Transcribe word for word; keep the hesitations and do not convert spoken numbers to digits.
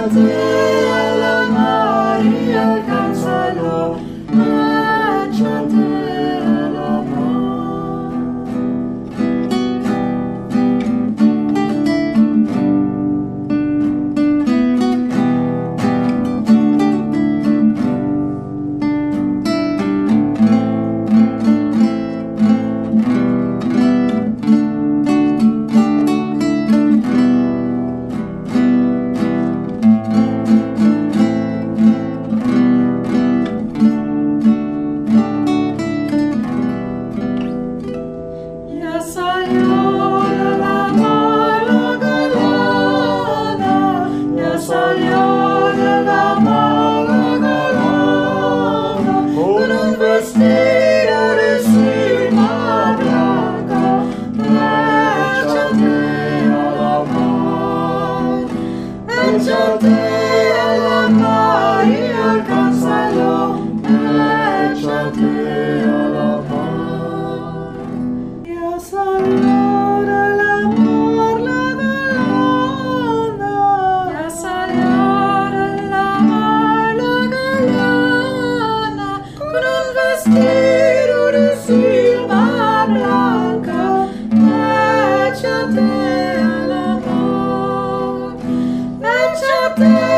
Échate a la mar y alcánzalo, échate a la mar. Ya salió de la mar la galana, ya salió de la mar la galana, con un vestido de cima blanca. Échate a la mar, échate a la mar y alcánzalo, échate a la mar. Ya salió de la mar la galana, ya salió de la mar la galana, con un vestido de cima blanca. Échate a la mar, échate